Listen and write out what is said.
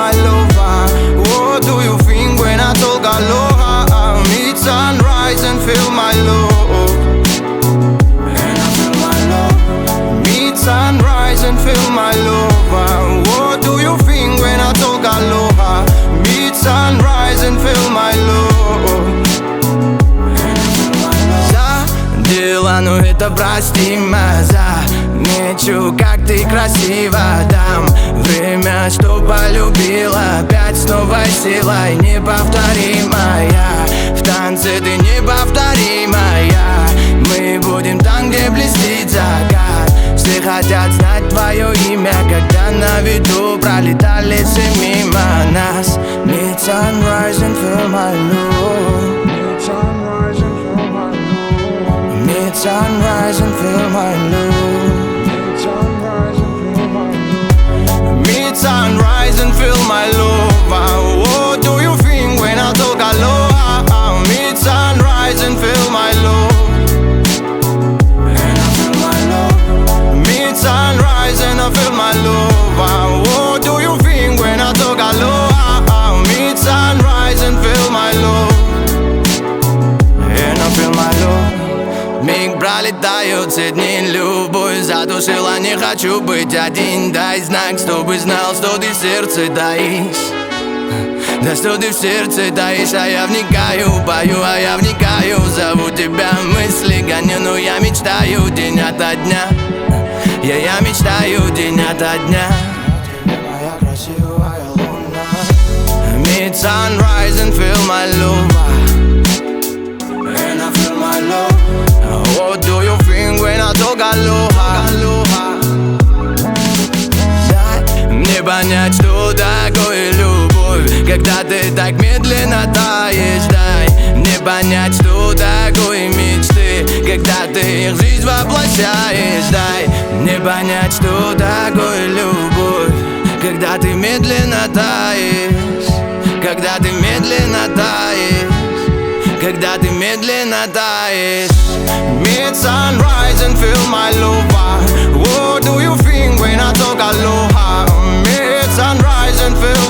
my lover. What do you think when I talk aloha? Meet sunrise and feel my love. And I feel my love. Meet sunrise and feel my love. What do you think when I talk aloha? Meet sunrise and feel my love. Дела, но это простимо. Замечу, как ты красиво дам время, что полюбила. Опять с новой силой неповторимая. В танце ты неповторимая. Мы будем там, где блестит закат. Все хотят знать твое имя, когда на виду пролетали все мимо нас. Meet sunrise and feel my love. Meet sunrise and feel my love. Meet sunrise and feel my love. What do you think when I talk aloha? Meet sunrise and feel my love. And I feel my love. Meet sunrise and I feel my love. What do you think when I talk aloha? Meet sunrise and feel my love. And I feel my love. Миг пролетают все дни, любовь задушила, не хочу быть один. Дай знак, чтобы знал, что ты в сердце таишь. Да что ты в сердце таишь, а я вникаю, пою, а я вникаю. Зову тебя мысли, гоню, но я мечтаю день ото дня. Я мечтаю день ото дня. Моя красивая луна. Meet sunrise and feel my love. And I feel my love. What do you think when I talk aloha? Дай мне понять, что такое любовь, когда ты так медленно таешь. Дай мне понять, что такое мечты, когда ты их в жизнь воплощаешь. Дай мне понять, что такое любовь, когда ты медленно таешь. Когда ты медленно таешь. Когда ты медленно таешь. Meet sunrise and feel my love. What do you think when I talk aloha? Meet sunrise and feel